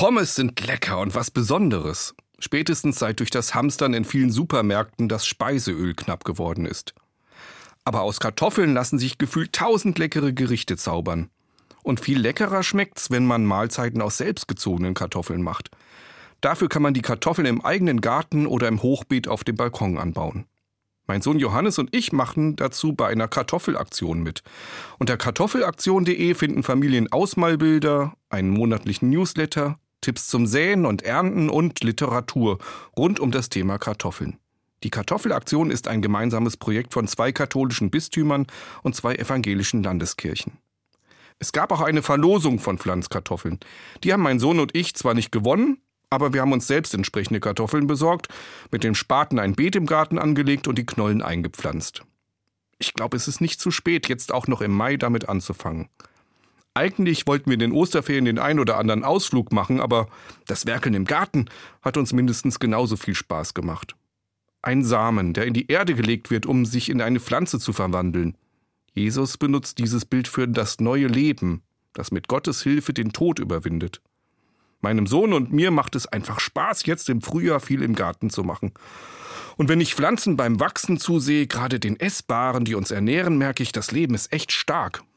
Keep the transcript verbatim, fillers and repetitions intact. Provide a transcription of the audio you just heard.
Pommes sind lecker und was Besonderes. Spätestens seit durch das Hamstern in vielen Supermärkten das Speiseöl knapp geworden ist. Aber aus Kartoffeln lassen sich gefühlt tausend leckere Gerichte zaubern. Und viel leckerer schmeckt's, wenn man Mahlzeiten aus selbstgezogenen Kartoffeln macht. Dafür kann man die Kartoffeln im eigenen Garten oder im Hochbeet auf dem Balkon anbauen. Mein Sohn Johannes und ich machen dazu bei einer Kartoffelaktion mit. Unter kartoffelaktion punkt de finden Familien Ausmalbilder, einen monatlichen Newsletter, Tipps zum Säen und Ernten und Literatur rund um das Thema Kartoffeln. Die Kartoffelaktion ist ein gemeinsames Projekt von zwei katholischen Bistümern und zwei evangelischen Landeskirchen. Es gab auch eine Verlosung von Pflanzkartoffeln. Die haben mein Sohn und ich zwar nicht gewonnen, aber wir haben uns selbst entsprechende Kartoffeln besorgt, mit dem Spaten ein Beet im Garten angelegt und die Knollen eingepflanzt. Ich glaube, es ist nicht zu spät, jetzt auch noch im Mai damit anzufangen. Eigentlich wollten wir in den Osterferien den ein oder anderen Ausflug machen, aber das Werkeln im Garten hat uns mindestens genauso viel Spaß gemacht. Ein Samen, der in die Erde gelegt wird, um sich in eine Pflanze zu verwandeln. Jesus benutzt dieses Bild für das neue Leben, das mit Gottes Hilfe den Tod überwindet. Meinem Sohn und mir macht es einfach Spaß, jetzt im Frühjahr viel im Garten zu machen. Und wenn ich Pflanzen beim Wachsen zusehe, gerade den essbaren, die uns ernähren, merke ich, das Leben ist echt stark.